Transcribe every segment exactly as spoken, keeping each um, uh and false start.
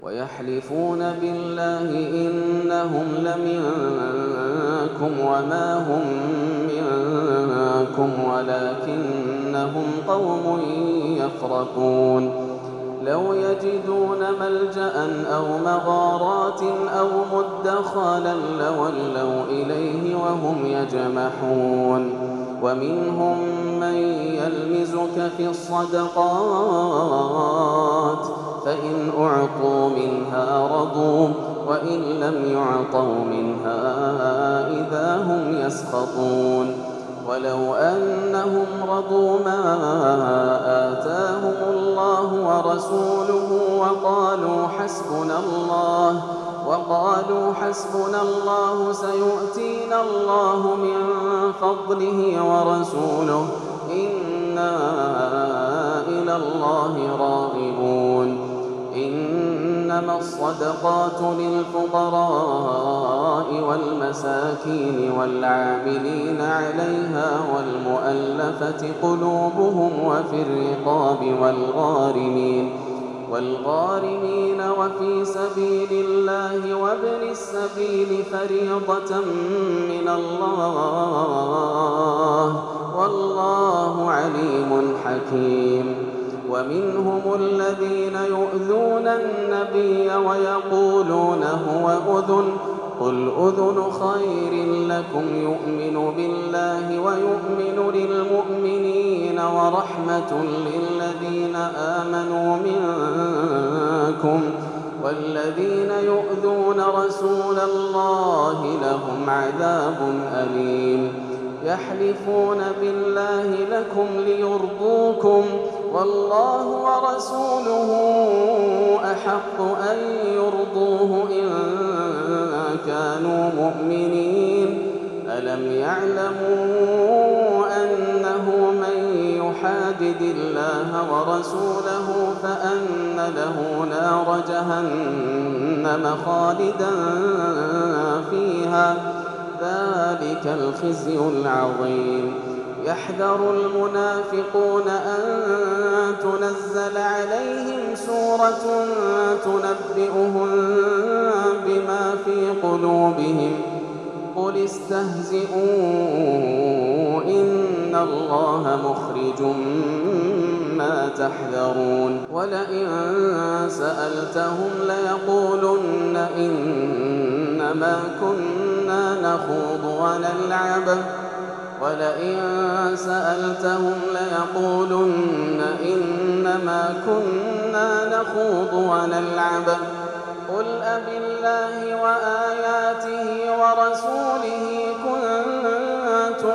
ويحلفون بالله إنهم لمنكم وما هم منكم ولكنهم قوم يفرقون لو يجدون ملجأ أو مغارات أو مدخلا لولوا إليه وهم يجمحون ومنهم من يلمزك في الصدقات فإن أعطوا منها رضوا وإن لم يعطوا منها إذا هم يسخطون ولو أنهم رضوا ما آتاهم الله ورسوله وقالوا حسبنا الله وقالوا حسبنا الله سيؤتينا الله من فضله ورسوله إنا إلى الله راغبون إنما الصدقات للفقراء والمساكين والعاملين عليها والمؤلفة قلوبهم وفي الرقاب والغارمين والغارمين وفي سبيل الله وابن السبيل فريضة من الله والله عليم حكيم ومنهم الذين يؤذون النبي ويقولون هو أذن قل أذن خير لكم يؤمن بالله ويؤمن للمؤمنين ورحمة للذين آمنوا منكم والذين يؤذون رسول الله لهم عذاب أليم يحلفون بالله لكم ليرضوكم والله ورسوله أحق أن يرضوه إن كانوا مؤمنين ألم يعلموا أنه من يحادد الله ورسوله فأن له نار جهنم خالدا فيها ذلك الخزي العظيم يحذر المنافقون أن تنزل عليهم سورة تنبئهم بما في قلوبهم قل استهزئوا إن الله مخرج ما تحذرون ولئن سألتهم ليقولن إنما كنا نخوض ونلعب ولئن سألتهم ليقولن إنما كنا نخوض ونلعب قل أبالله وآياته ورسوله كنتم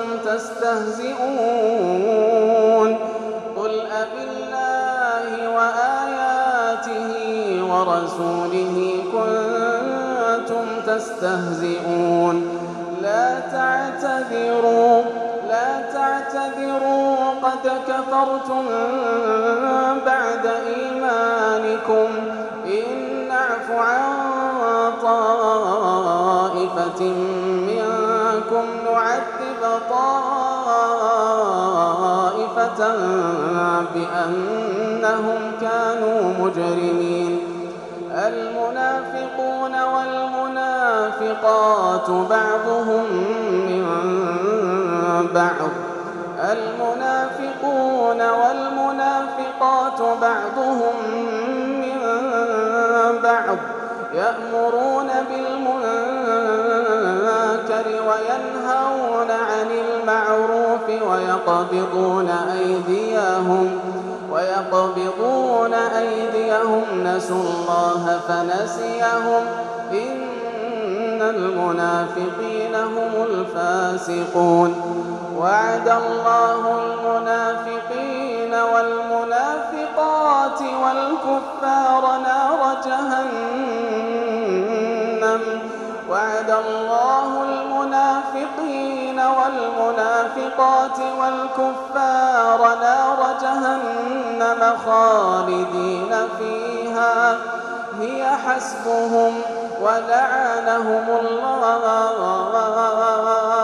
تستهزئون قل أبالله وآياته ورسوله كنتم تستهزئون لا تعتذروا لا تعتذروا قد كفرتم بعد إيمانكم إن نعف عن طائفة منكم نعذب طائفة بأنهم كانوا مجرمين المنافقون والمنافقات بعضهم من بعض المنافقون والمنافقات بعضهم من بعض يأمرون بالمنكر وينهون عن المعروف ويقبضون أيديهم ويقبضون أيديهم نسوا الله فنسيهم إن المنافقين هم الفاسقون وعد الله المنافقين والمنافقات والكفار نار جهنم وعد الله المنافقين والمنافقات والكفار نار جهنم خالدين فيها هي حسبهم ولعنهم الله